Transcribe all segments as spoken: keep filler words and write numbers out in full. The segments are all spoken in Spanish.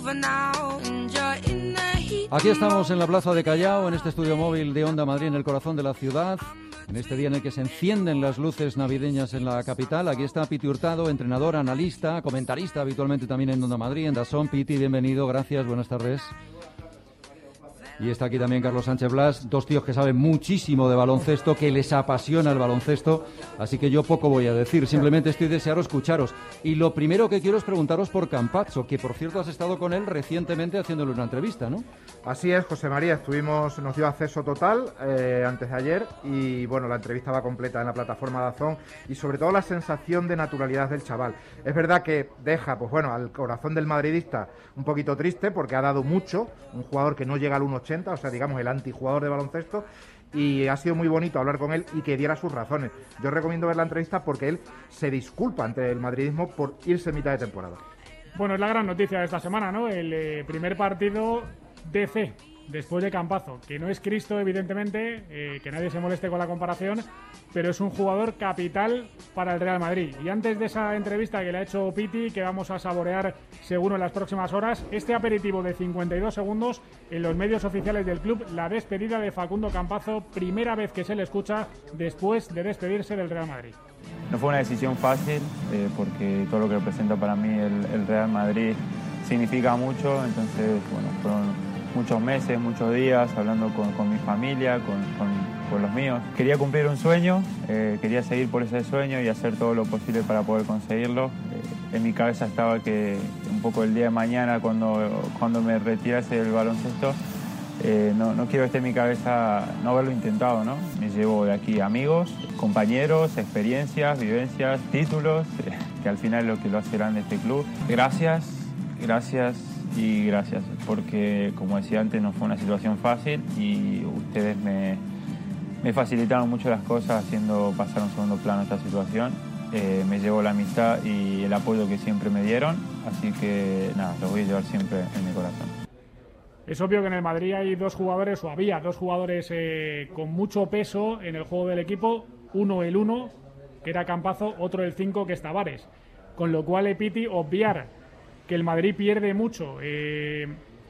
Aquí estamos en la Plaza de Callao, en este estudio móvil de Onda Madrid, en el corazón de la ciudad, en este día en el que se encienden las luces navideñas en la capital. Aquí está Piti Hurtado, entrenador, analista, comentarista habitualmente también en Onda Madrid, en DAZN. Piti, bienvenido, gracias, buenas tardes. Y está aquí también Carlos Sánchez Blas, dos tíos que saben muchísimo de baloncesto, que les apasiona el baloncesto, así que yo poco voy a decir, simplemente estoy deseando escucharos. Y lo primero que quiero es preguntaros por Campazzo, que por cierto has estado con él recientemente haciéndole una entrevista, ¿no? Así es, José María, estuvimos, nos dio acceso total eh, antes de ayer y bueno, la entrevista va completa en la plataforma DAZN y sobre todo la sensación de naturalidad del chaval. Es verdad que deja, pues bueno, al corazón del madridista un poquito triste porque ha dado mucho, un jugador que no llega al uno ochenta, o sea, digamos el antijugador de baloncesto, y ha sido muy bonito hablar con él y que diera sus razones. Yo recomiendo ver la entrevista porque él se disculpa ante el madridismo por irse en mitad de temporada. Bueno, es la gran noticia de esta semana, ¿no? El eh, primer partido D C después de Campazzo, que no es Cristo, evidentemente, eh, que nadie se moleste con la comparación, pero es un jugador capital para el Real Madrid. Y antes de esa entrevista que le ha hecho Piti, que vamos a saborear seguro en las próximas horas, este aperitivo de cincuenta y dos segundos en los medios oficiales del club, la despedida de Facundo Campazzo, primera vez que se le escucha después de despedirse del Real Madrid. No fue una decisión fácil, eh, porque todo lo que representa para mí el, el Real Madrid significa mucho, entonces, bueno, fueron muchos meses, muchos días hablando con, con mi familia, con, con, con los míos. Quería cumplir un sueño, eh, quería seguir por ese sueño y hacer todo lo posible para poder conseguirlo. Eh, en mi cabeza estaba que un poco el día de mañana, cuando, cuando me retirase del baloncesto, eh, no, no quiero que esté en mi cabeza no haberlo intentado, ¿no? Me llevo de aquí amigos, compañeros, experiencias, vivencias, títulos, eh, que al final es lo que lo hace grande este club. Gracias, gracias. Y gracias, porque como decía antes no fue una situación fácil y ustedes me, me facilitaron mucho las cosas haciendo pasar a un segundo plano esta situación. Eh, me llevó la amistad y el apoyo que siempre me dieron, así que nada, los voy a llevar siempre en mi corazón. Es obvio que en el Madrid hay dos jugadores, o había dos jugadores eh, con mucho peso en el juego del equipo, uno el uno, que era Campazzo, otro el cinco, que es Tavares, con lo cual Piti, obviar que el Madrid pierde mucho eh,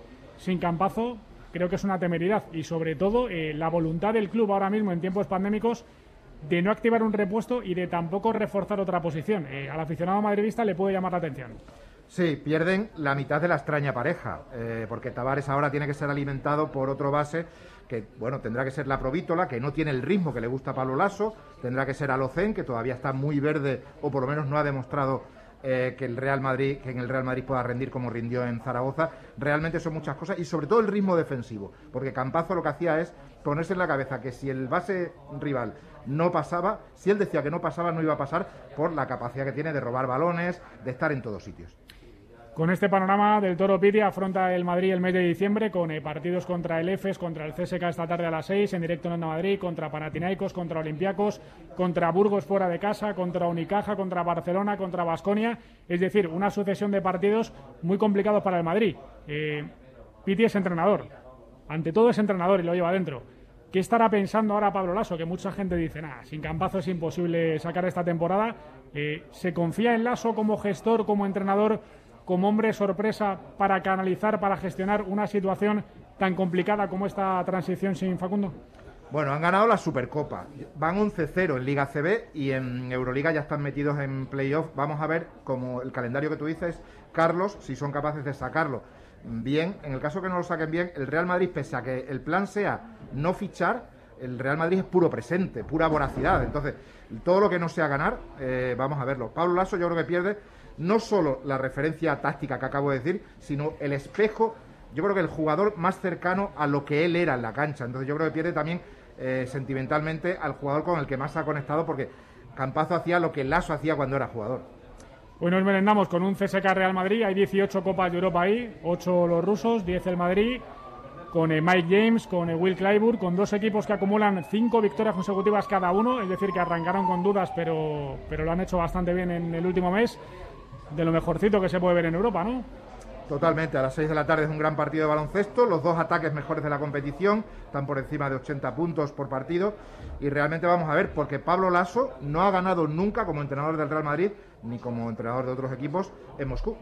sin Campazzo, creo que es una temeridad. Y sobre todo eh, la voluntad del club ahora mismo en tiempos pandémicos de no activar un repuesto y de tampoco reforzar otra posición. Eh, al aficionado madridista le puede llamar la atención. Sí, pierden la mitad de la extraña pareja, eh, porque Tavares ahora tiene que ser alimentado por otro base que, bueno, tendrá que ser la Provítola, que no tiene el ritmo que le gusta a Pablo Lasso, tendrá que ser Alocén, que todavía está muy verde o por lo menos no ha demostrado Eh, que el Real Madrid, que en el Real Madrid pueda rendir como rindió en Zaragoza. Realmente son muchas cosas y sobre todo el ritmo defensivo, porque Campazzo lo que hacía es ponerse en la cabeza que si el base rival no pasaba, si él decía que no pasaba, no iba a pasar, por la capacidad que tiene de robar balones, de estar en todos sitios. Con este panorama del Toro Piti afronta el Madrid el mes de diciembre con eh, partidos contra el Efes, contra el C S K esta tarde a las seis, en directo en Onda Madrid, contra Panathinaikos, contra Olympiacos, contra Burgos fuera de casa, contra Unicaja, contra Barcelona, contra Baskonia. Es decir, una sucesión de partidos muy complicados para el Madrid. Eh, Piti es entrenador, ante todo es entrenador y lo lleva dentro. ¿Qué estará pensando ahora Pablo Lasso? Que mucha gente dice, nada, sin Campazzo es imposible sacar esta temporada. Eh, ¿Se confía en Lasso como gestor, como entrenador, como hombre sorpresa para canalizar, para gestionar una situación tan complicada como esta transición sin Facundo? Bueno, han ganado la Supercopa, van once cero en Liga C B y en Euroliga ya están metidos en playoff. Vamos a ver, como el calendario que tú dices, Carlos, si son capaces de sacarlo bien. En el caso que no lo saquen bien, el Real Madrid, pese a que el plan sea no fichar, el Real Madrid es puro presente, pura voracidad. Entonces, todo lo que no sea ganar, eh, vamos a verlo. Pablo Lasso yo creo que pierde no solo la referencia táctica que acabo de decir, sino el espejo, yo creo que el jugador más cercano a lo que él era en la cancha. Entonces yo creo que pierde también eh, sentimentalmente al jugador con el que más ha conectado, porque Campazzo hacía lo que Lasso hacía cuando era jugador. Hoy nos merendamos con un C S K Real Madrid, hay dieciocho Copas de Europa ahí, ocho los rusos, diez el Madrid, con eh, Mike James, con eh, Will Clyburn, con dos equipos que acumulan cinco victorias consecutivas cada uno, es decir, que arrancaron con dudas, pero, pero lo han hecho bastante bien en el último mes. De lo mejorcito que se puede ver en Europa, ¿no? Totalmente, a las seis de la tarde es un gran partido de baloncesto, los dos ataques mejores de la competición, están por encima de ochenta puntos por partido, y realmente vamos a ver, porque Pablo Lasso no ha ganado nunca como entrenador del Real Madrid, ni como entrenador de otros equipos en Moscú.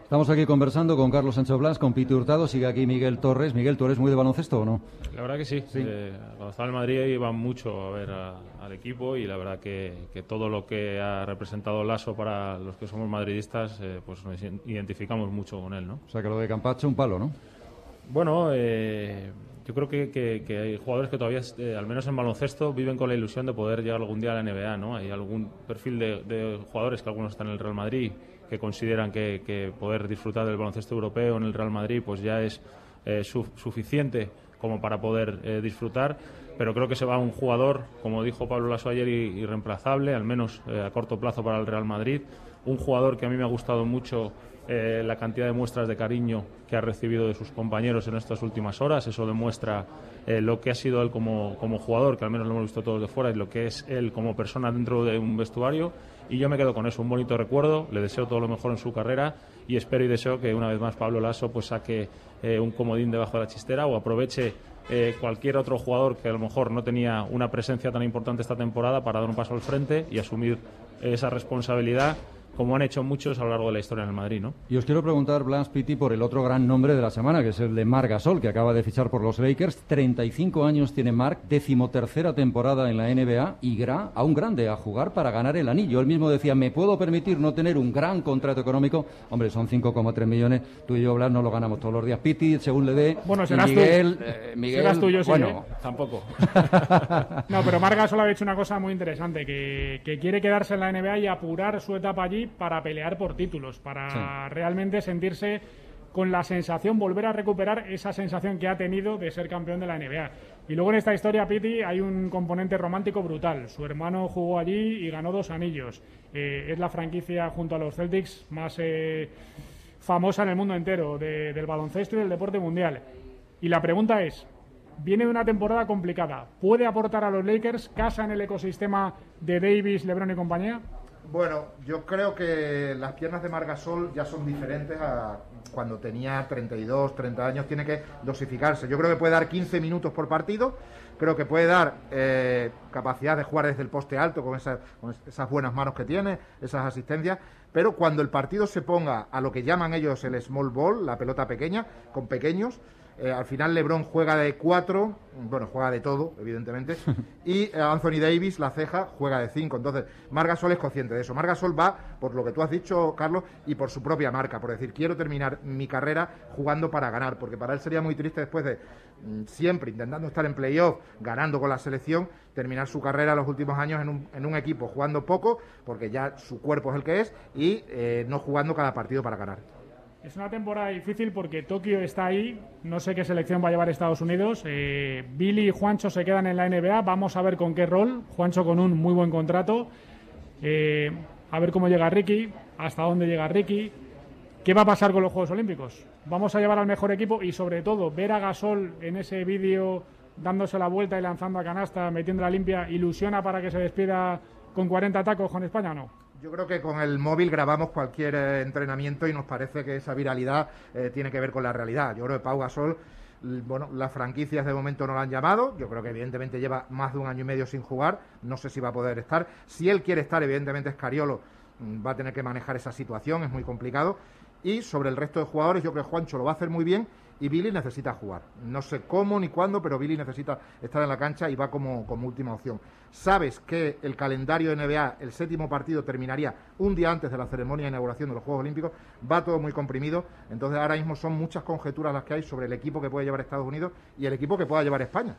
Estamos aquí conversando con Carlos Sancho Blas, con Piti Hurtado, sigue aquí Miguel Torres. Miguel, ¿tú eres muy de baloncesto o no? La verdad que sí. sí. Eh, cuando estaba en Madrid iba mucho a ver a, al equipo y la verdad que, que todo lo que ha representado Lasso para los que somos madridistas, eh, pues nos identificamos mucho con él, ¿no? O sea que lo de Campacho un palo, ¿no? Bueno, eh, yo creo que, que, que hay jugadores que todavía, eh, al menos en baloncesto, viven con la ilusión de poder llegar algún día a la N B A, ¿no? Hay algún perfil de, de jugadores, que algunos están en el Real Madrid, que consideran que, que poder disfrutar del baloncesto europeo en el Real Madrid pues ya es eh, su, suficiente como para poder eh, disfrutar, pero creo que se va un jugador, como dijo Pablo Lasso ayer, irreemplazable, al menos eh, a corto plazo para el Real Madrid, un jugador que a mí me ha gustado mucho eh, la cantidad de muestras de cariño que ha recibido de sus compañeros en estas últimas horas. Eso demuestra eh, lo que ha sido él como, como jugador, que al menos lo hemos visto todos de fuera, y lo que es él como persona dentro de un vestuario. Y yo me quedo con eso, un bonito recuerdo, le deseo todo lo mejor en su carrera y espero y deseo que una vez más Pablo Lasso pues saque eh, un comodín debajo de la chistera o aproveche eh, cualquier otro jugador que a lo mejor no tenía una presencia tan importante esta temporada para dar un paso al frente y asumir esa responsabilidad, como han hecho muchos a lo largo de la historia en el Madrid, ¿no? Y os quiero preguntar, Blas, Piti, por el otro gran nombre de la semana, que es el de Marc Gasol, que acaba de fichar por los Lakers. treinta y cinco años tiene Marc, decimotercera temporada en la N B A, y gra a un grande a jugar para ganar el anillo. Él mismo decía, me puedo permitir no tener un gran contrato económico. Hombre, son cinco coma tres millones. Tú y yo, Blas, no lo ganamos todos los días. Piti, según le dé. Bueno, serás Miguel, tú. Eh, Miguel, serás tú, yo sí. Bueno, ¿eh? Tampoco. No, pero Marc Gasol ha dicho una cosa muy interesante, que, que quiere quedarse en la N B A y apurar su etapa allí para pelear por títulos, para sí. realmente sentirse con la sensación, volver a recuperar esa sensación que ha tenido de ser campeón de la N B A. Y luego en esta historia, Piti, hay un componente romántico brutal. Su hermano jugó allí y ganó dos anillos. Eh, es la franquicia junto a los Celtics más eh, famosa en el mundo entero de, del baloncesto y del deporte mundial. Y la pregunta es, viene de una temporada complicada, ¿puede aportar a los Lakers? ¿Casa en el ecosistema de Davis, LeBron y compañía? Bueno, yo creo que las piernas de Marc Gasol ya son diferentes a cuando tenía treinta y dos, treinta años. Tiene que dosificarse. Yo creo que puede dar quince minutos por partido. Creo que puede dar eh, capacidad de jugar desde el poste alto con, esa, con esas buenas manos que tiene, esas asistencias. Pero cuando el partido se ponga a lo que llaman ellos el small ball, la pelota pequeña, con pequeños, Eh, al final LeBron juega de cuatro, bueno, juega de todo, evidentemente, y Anthony Davis, la ceja, juega de cinco. Entonces, Marc Gasol es consciente de eso. Marc Gasol va por lo que tú has dicho, Carlos, y por su propia marca, por decir, quiero terminar mi carrera jugando para ganar, porque para él sería muy triste después de mmm, siempre intentando estar en playoff, ganando con la selección, terminar su carrera los últimos años en un, en un equipo jugando poco, porque ya su cuerpo es el que es, y eh, no jugando cada partido para ganar. Es una temporada difícil porque Tokio está ahí, no sé qué selección va a llevar Estados Unidos. eh, Billy y Juancho se quedan en la N B A, vamos a ver con qué rol. Juancho con un muy buen contrato, eh, a ver cómo llega Ricky, hasta dónde llega Ricky, qué va a pasar con los Juegos Olímpicos. Vamos a llevar al mejor equipo y sobre todo ver a Gasol en ese vídeo dándose la vuelta y lanzando a canasta, metiendo la limpia, ¿ilusiona para que se despida con cuarenta tacos con España o no? Yo creo que con el móvil grabamos cualquier eh, entrenamiento y nos parece que esa viralidad eh, tiene que ver con la realidad. Yo creo que Pau Gasol, bueno, las franquicias de momento no lo han llamado. Yo creo que evidentemente lleva más de un año y medio sin jugar. No sé si va a poder estar. Si él quiere estar, evidentemente Scariolo va a tener que manejar esa situación, es muy complicado. Y sobre el resto de jugadores, yo creo que Juancho lo va a hacer muy bien y Billy necesita jugar. No sé cómo ni cuándo, pero Billy necesita estar en la cancha y va como, como última opción. Sabes que el calendario de N B A, el séptimo partido, terminaría un día antes de la ceremonia de inauguración de los Juegos Olímpicos. Va todo muy comprimido. Entonces ahora mismo son muchas conjeturas las que hay sobre el equipo que puede llevar Estados Unidos y el equipo que pueda llevar España.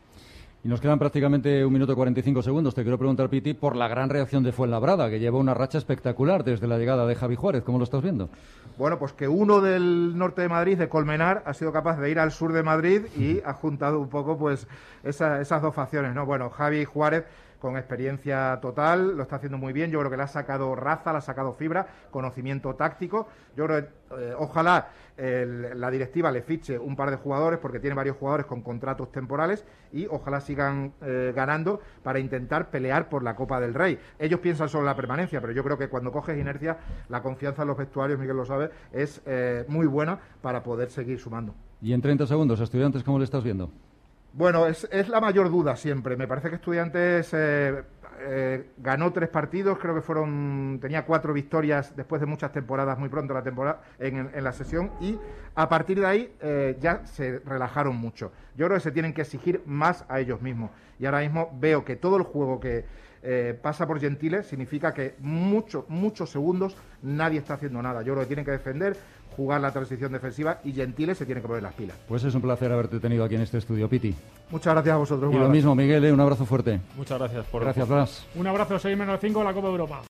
Y nos quedan prácticamente un minuto cuarenta y cinco segundos. Te quiero preguntar, Piti, por la gran reacción de Fuenlabrada, que lleva una racha espectacular desde la llegada de Javi Juárez. ¿Cómo lo estás viendo? Bueno, pues que uno del norte de Madrid, de Colmenar, ha sido capaz de ir al sur de Madrid y ha juntado un poco pues esa, esas dos facciones, ¿no? Bueno, Javi Juárez, con experiencia total, lo está haciendo muy bien. Yo creo que le ha sacado raza, le ha sacado fibra, conocimiento táctico. Yo creo que eh, ojalá el, la directiva le fiche un par de jugadores, porque tiene varios jugadores con contratos temporales, y ojalá sigan eh, ganando para intentar pelear por la Copa del Rey. Ellos piensan solo en la permanencia, pero yo creo que cuando coges inercia, la confianza en los vestuarios, Miguel lo sabe, es eh, muy buena para poder seguir sumando. Y en treinta segundos, Estudiantes, ¿cómo le estás viendo? Bueno, es, es la mayor duda siempre. Me parece que Estudiantes eh, eh, ganó tres partidos, creo que fueron, tenía cuatro victorias después de muchas temporadas, muy pronto la temporada en, en la sesión, y a partir de ahí eh, ya se relajaron mucho. Yo creo que se tienen que exigir más a ellos mismos, y ahora mismo veo que todo el juego que eh, pasa por Gentile significa que muchos, muchos segundos nadie está haciendo nada. Yo creo que tienen que defender, jugar la transición defensiva, y Gentile se tiene que poner las pilas. Pues es un placer haberte tenido aquí en este estudio, Piti. Muchas gracias a vosotros. Y lo mismo, Miguel, ¿eh? Un abrazo fuerte. Muchas gracias por... Gracias, Blas. Un abrazo, seis menos cinco, la Copa de Europa.